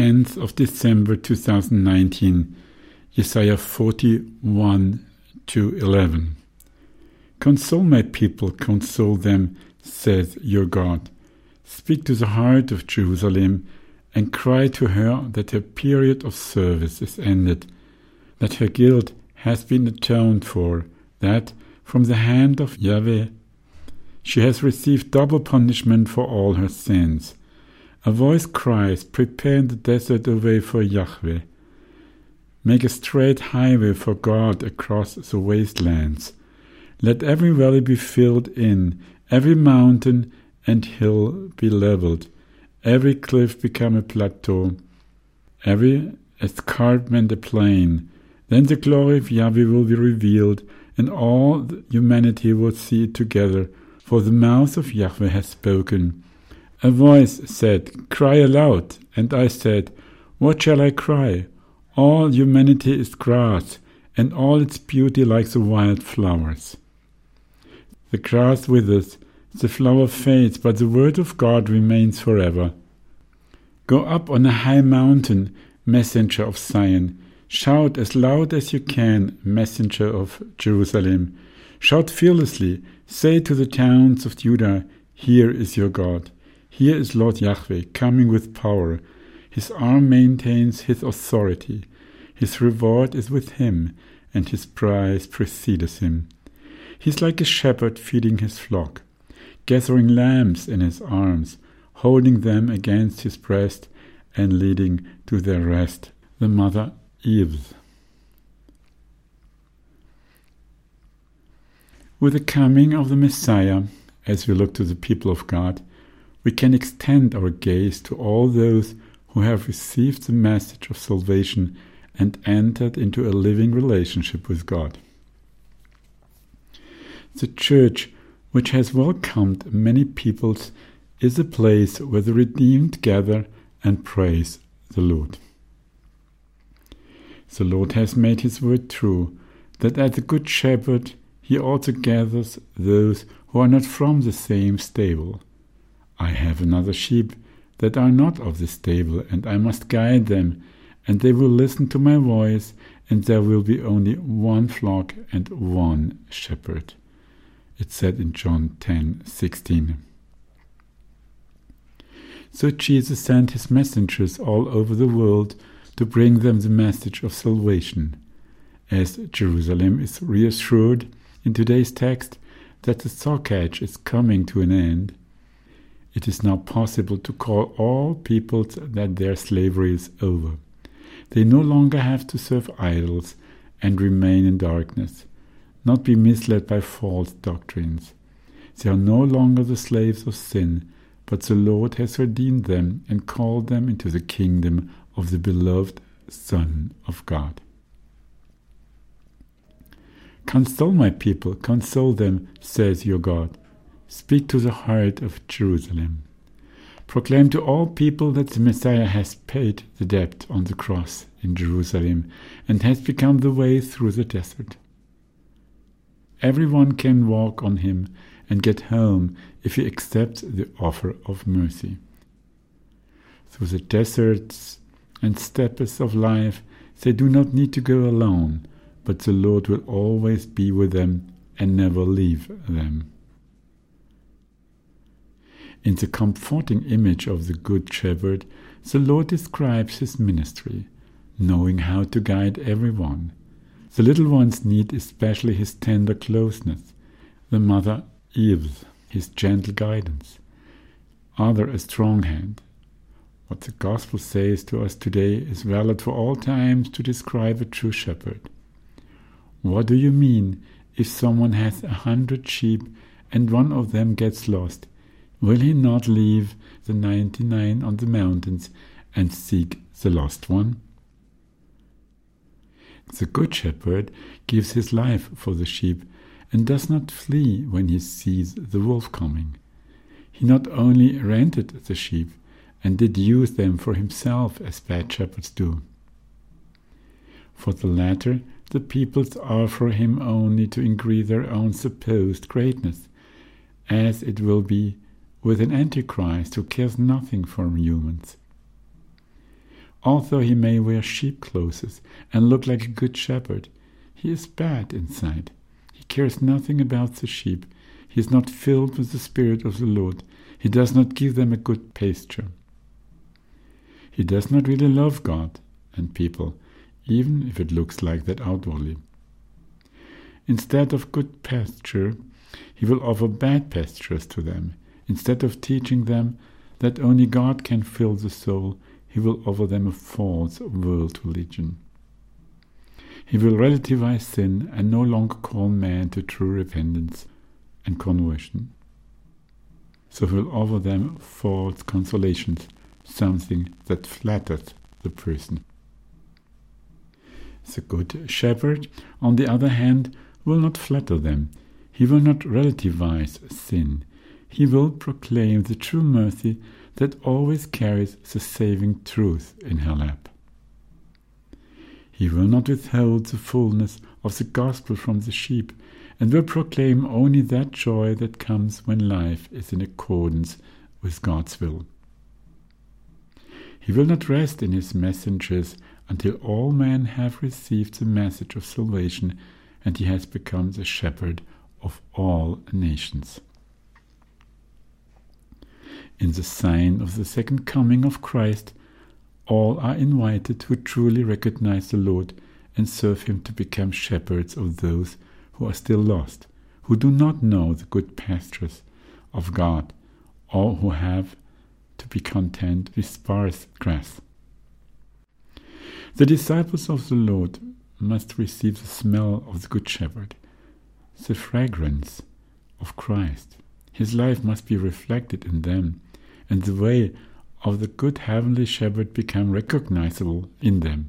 10th of December 2019, Isaiah 41:11. Console my people, console them, says your God. Speak to the heart of Jerusalem and cry to her that her period of service is ended, that her guilt has been atoned for, that from the hand of Yahweh she has received double punishment for all her sins. A voice cries, prepare in the desert a way for Yahweh. Make a straight highway for God across the wastelands. Let every valley be filled in, every mountain and hill be leveled, every cliff become a plateau, every escarpment a plain. Then the glory of Yahweh will be revealed, and all humanity will see it together, for the mouth of Yahweh has spoken. A voice said, cry aloud, and I said, what shall I cry? All humanity is grass, and all its beauty like the wild flowers. The grass withers, the flower fades, but the word of God remains forever. Go up on a high mountain, messenger of Zion. Shout as loud as you can, messenger of Jerusalem. Shout fearlessly, say to the towns of Judah, here is your God. Here is Lord Yahweh, coming with power. His arm maintains his authority. His reward is with him, and his prize precedes him. He is like a shepherd feeding his flock, gathering lambs in his arms, holding them against his breast, and leading to their rest the mother Eve. With the coming of the Messiah, as we look to the people of God, we can extend our gaze to all those who have received the message of salvation and entered into a living relationship with God. The church, which has welcomed many peoples, is a place where the redeemed gather and praise the Lord. The Lord has made his word true, that as a good shepherd he also gathers those who are not from the same stable. I have another sheep that are not of the stable, and I must guide them, and they will listen to my voice, and there will be only one flock and one shepherd. It's said in John 10:16. So Jesus sent his messengers all over the world to bring them the message of salvation. As Jerusalem is reassured in today's text that the Sockage is coming to an end, it is now possible to call all peoples that their slavery is over. They no longer have to serve idols and remain in darkness, not be misled by false doctrines. They are no longer the slaves of sin, but the Lord has redeemed them and called them into the kingdom of the beloved Son of God. Console my people, console them, says your God. Speak to the heart of Jerusalem. Proclaim to all people that the Messiah has paid the debt on the cross in Jerusalem and has become the way through the desert. Everyone can walk on him and get home if he accepts the offer of mercy. Through the deserts and steppes of life, they do not need to go alone, but the Lord will always be with them and never leave them. In the comforting image of the Good Shepherd, the Lord describes his ministry, knowing how to guide everyone. The little ones need especially his tender closeness, the mother Eve, his gentle guidance, other a strong hand. What the Gospel says to us today is valid for all times to describe a true shepherd. What do you mean if someone has 100 sheep and one of them gets lost? Will he not leave the 99 on the mountains and seek the lost one? The Good Shepherd gives his life for the sheep and does not flee when he sees the wolf coming. He not only rented the sheep and did use them for himself as bad shepherds do. For the latter, the peoples offer him only to increase their own supposed greatness, as it will be with an Antichrist who cares nothing for humans. Although he may wear sheep clothes and look like a good shepherd, he is bad inside. He cares nothing about the sheep. He is not filled with the Spirit of the Lord. He does not give them a good pasture. He does not really love God and people, even if it looks like that outwardly. Instead of good pasture, he will offer bad pastures to them. Instead of teaching them that only God can fill the soul, he will offer them a false world religion. He will relativize sin and no longer call man to true repentance and conversion. So he will offer them false consolations, something that flatters the person. The good shepherd, on the other hand, will not flatter them. He will not relativize sin. He will proclaim the true mercy that always carries the saving truth in her lap. He will not withhold the fullness of the gospel from the sheep, and will proclaim only that joy that comes when life is in accordance with God's will. He will not rest in his messengers until all men have received the message of salvation and he has become the shepherd of all nations. In the sign of the second coming of Christ, all are invited who truly recognize the Lord and serve him to become shepherds of those who are still lost, who do not know the good pastures of God, or who have to be content with sparse grass. The disciples of the Lord must receive the smell of the Good Shepherd, the fragrance of Christ. His life must be reflected in them, and the way of the good heavenly shepherd become recognizable in them.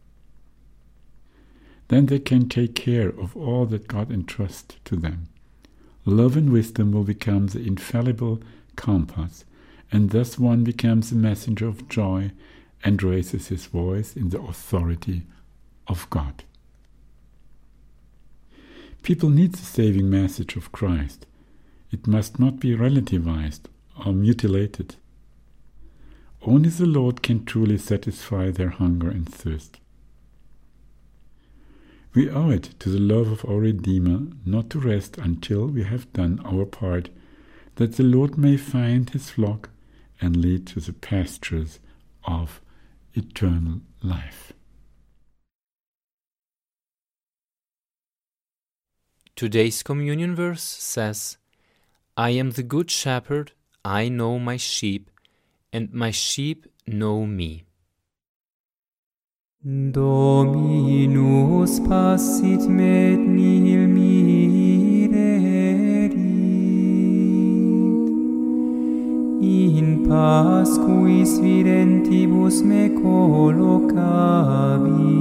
Then they can take care of all that God entrusts to them. Love and wisdom will become the infallible compass, and thus one becomes a messenger of joy and raises his voice in the authority of God. People need the saving message of Christ. It must not be relativized or mutilated. Only the Lord can truly satisfy their hunger and thirst. We owe it to the love of our Redeemer not to rest until we have done our part, that the Lord may find his flock and lead to the pastures of eternal life. Today's communion verse says, I am the good shepherd, I know my sheep, and my sheep know me. Dominus passit me nihil mirerit, in pascuis videntibus me collocavit.